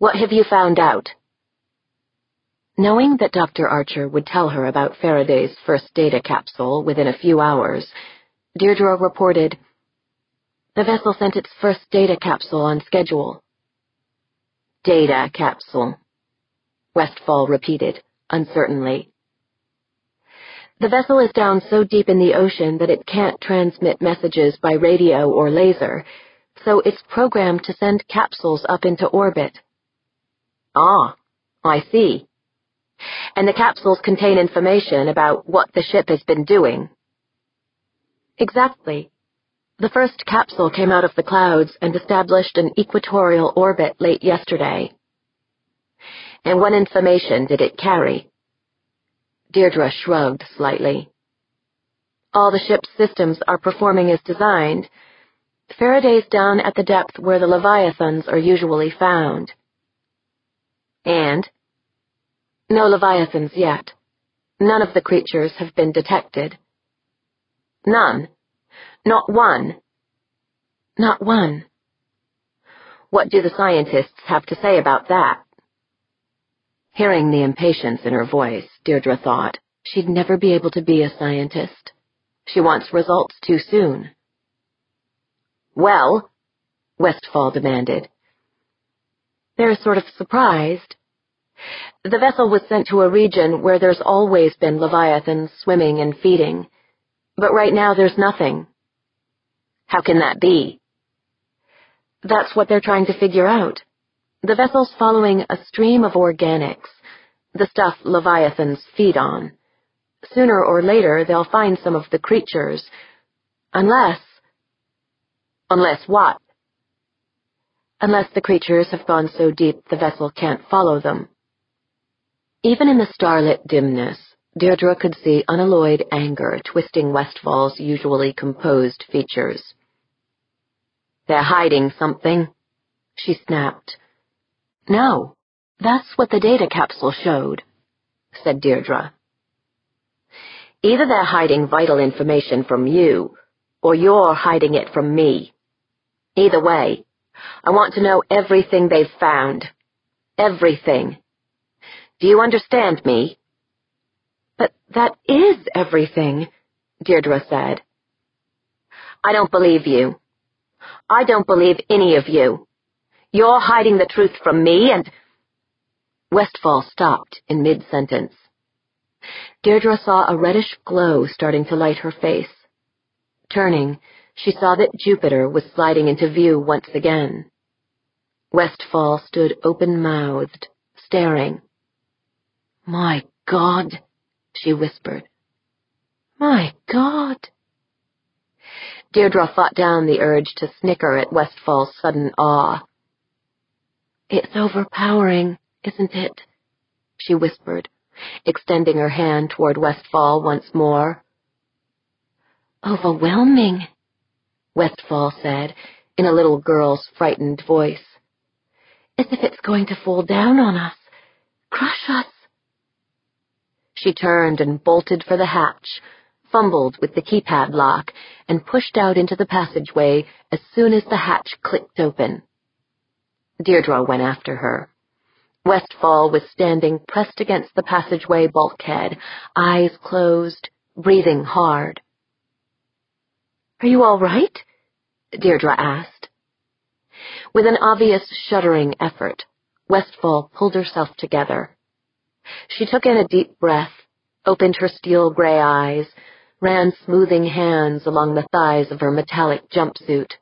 What have you found out? Knowing that Dr. Archer would tell her about Faraday's first data capsule within a few hours, Deirdre reported, "The vessel sent its first data capsule on schedule." "Data capsule," Westfall repeated, uncertainly. "The vessel is down so deep in the ocean that it can't transmit messages by radio or laser, so it's programmed to send capsules up into orbit." "Ah, I see. And the capsules contain information about what the ship has been doing." "Exactly. The first capsule came out of the clouds and established an equatorial orbit late yesterday." "And what information did it carry?" Deirdre shrugged slightly. "All the ship's systems are performing as designed. Faraday's down at the depth where the Leviathans are usually found." "And?" "No Leviathans yet. None of the creatures have been detected." "None? Not one?" "Not one." "What do the scientists have to say about that?" Hearing the impatience in her voice, Deirdre thought she'd never be able to be a scientist. She wants results too soon. "Well?" Westfall demanded. "They're sort of surprised. The vessel was sent to a region where there's always been Leviathans swimming and feeding, but right now there's nothing." "How can that be?" "That's what they're trying to figure out. The vessel's following a stream of organics, the stuff Leviathans feed on. Sooner or later they'll find some of the creatures, unless..." "Unless what?" "Unless the creatures have gone so deep the vessel can't follow them." Even in the starlit dimness, Deirdre could see unalloyed anger twisting Westfall's usually composed features. "They're hiding something," she snapped. "No, that's what the data capsule showed," said Deirdre. "Either they're hiding vital information from you, or you're hiding it from me. Either way, I want to know everything they've found. Everything. Do you understand me?" "But that is everything," Deirdre said. "I don't believe you. I don't believe any of you. You're hiding the truth from me and..." Westfall stopped in mid-sentence. Deirdre saw a reddish glow starting to light her face. Turning, she saw that Jupiter was sliding into view once again. Westfall stood open-mouthed, staring. "My God," she whispered. "My God." Deirdre fought down the urge to snicker at Westfall's sudden awe. "It's overpowering, isn't it?" she whispered, extending her hand toward Westfall once more. "Overwhelming," Westfall said, in a little girl's frightened voice. "As if it's going to fall down on us, crush us." She turned and bolted for the hatch, fumbled with the keypad lock, and pushed out into the passageway as soon as the hatch clicked open. Deirdre went after her. Westfall was standing pressed against the passageway bulkhead, eyes closed, breathing hard. "Are you all right?" Deirdre asked. With an obvious shuddering effort, Westfall pulled herself together. She took in a deep breath, opened her steel-gray eyes, ran smoothing hands along the thighs of her metallic jumpsuit.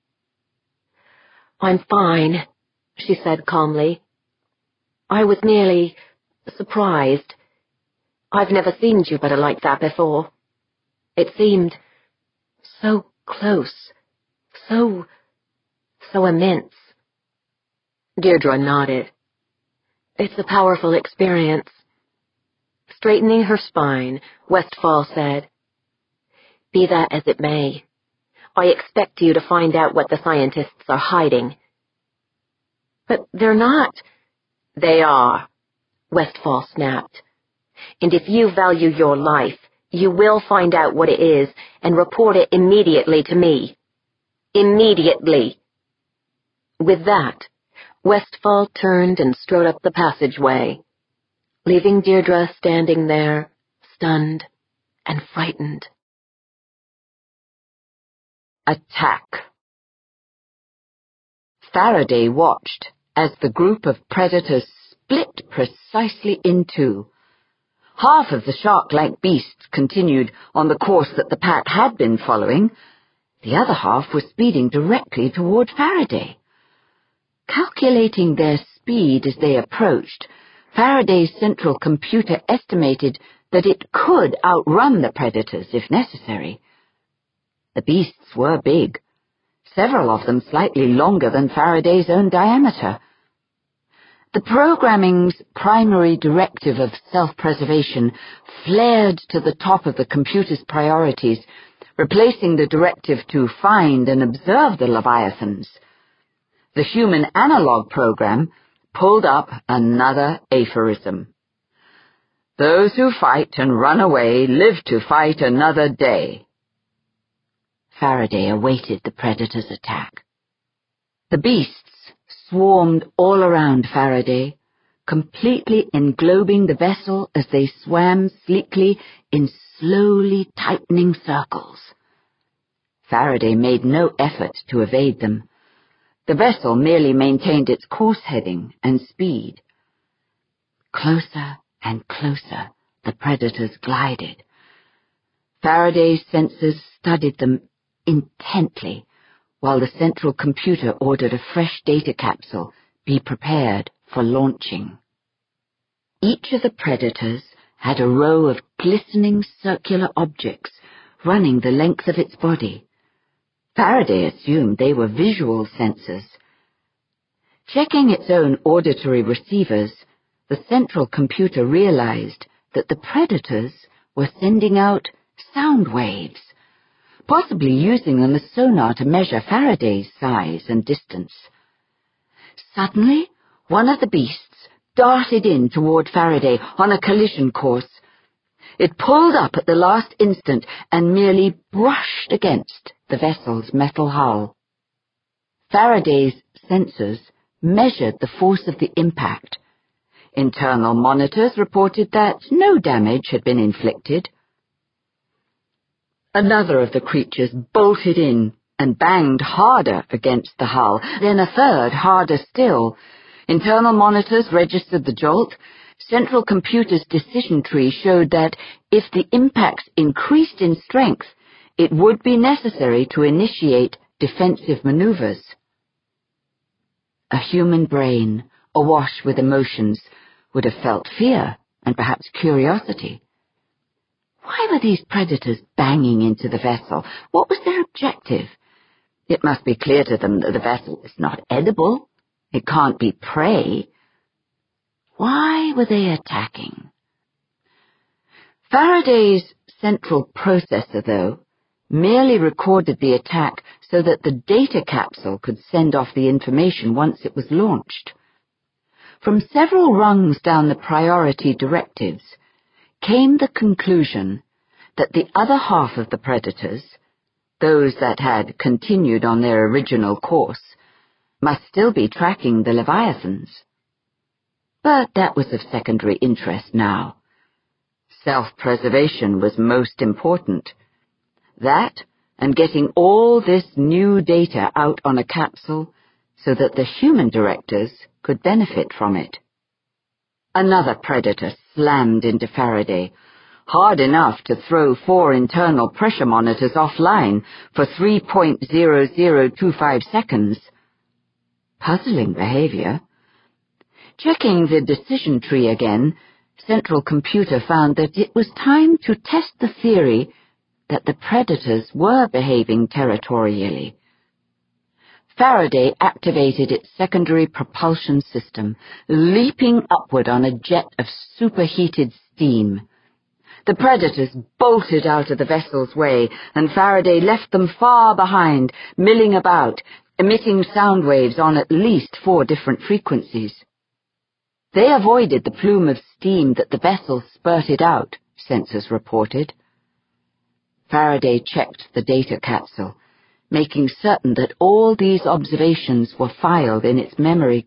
"I'm fine," she said calmly. "I was merely surprised. I've never seen Jupiter like that before. It seemed so close, so immense." Deirdre nodded. "It's a powerful experience." Straightening her spine, Westfall said, "Be that as it may, I expect you to find out what the scientists are hiding." "But they're not." "They are," Westfall snapped. "And if you value your life, you will find out what it is and report it immediately to me. Immediately." With that, Westfall turned and strode up the passageway, leaving Deirdre standing there, stunned and frightened. Attack. Faraday watched as the group of predators split precisely in two. Half of the shark-like beasts continued on the course that the pack had been following. The other half was speeding directly toward Faraday. Calculating their speed as they approached, Faraday's central computer estimated that it could outrun the predators if necessary. The beasts were big, several of them slightly longer than Faraday's own diameter. The programming's primary directive of self-preservation flared to the top of the computer's priorities, replacing the directive to find and observe the Leviathans. The human analog program pulled up another aphorism. Those who fight and run away live to fight another day. Faraday awaited the predator's attack. The beasts swarmed all around Faraday, completely englobing the vessel as they swam sleekly in slowly tightening circles. Faraday made no effort to evade them. The vessel merely maintained its course heading and speed. Closer and closer the predators glided. Faraday's sensors studied them intently, while the central computer ordered a fresh data capsule be prepared for launching. Each of the predators had a row of glistening circular objects running the length of its body. Faraday assumed they were visual sensors. Checking its own auditory receivers, the central computer realized that the predators were sending out sound waves, possibly using them as sonar to measure Faraday's size and distance. Suddenly, one of the beasts darted in toward Faraday on a collision course. It pulled up at the last instant and merely brushed against the vessel's metal hull. Faraday's sensors measured the force of the impact. Internal monitors reported that no damage had been inflicted. Another of the creatures bolted in and banged harder against the hull, then a third harder still. Internal monitors registered the jolt. Central computer's decision tree showed that if the impacts increased in strength, it would be necessary to initiate defensive maneuvers. A human brain, awash with emotions, would have felt fear and perhaps curiosity. Why were these predators banging into the vessel? What was their objective? It must be clear to them that the vessel is not edible. It can't be prey. Why were they attacking? Faraday's central processor, though, merely recorded the attack so that the data capsule could send off the information once it was launched. From several rungs down the priority directives came the conclusion that the other half of the predators, those that had continued on their original course, must still be tracking the Leviathans. But that was of secondary interest now. Self-preservation was most important. That, and getting all this new data out on a capsule so that the human directors could benefit from it. Another predator slammed into Faraday, hard enough to throw 4 internal pressure monitors offline for 3.0025 seconds. Puzzling behavior. Checking the decision tree again, central computer found that it was time to test the theory that the predators were behaving territorially. Faraday activated its secondary propulsion system, leaping upward on a jet of superheated steam. The predators bolted out of the vessel's way, and Faraday left them far behind, milling about, emitting sound waves on at least 4 different frequencies. They avoided the plume of steam that the vessel spurted out, sensors reported. Faraday checked the data capsule, making certain that all these observations were filed in its memory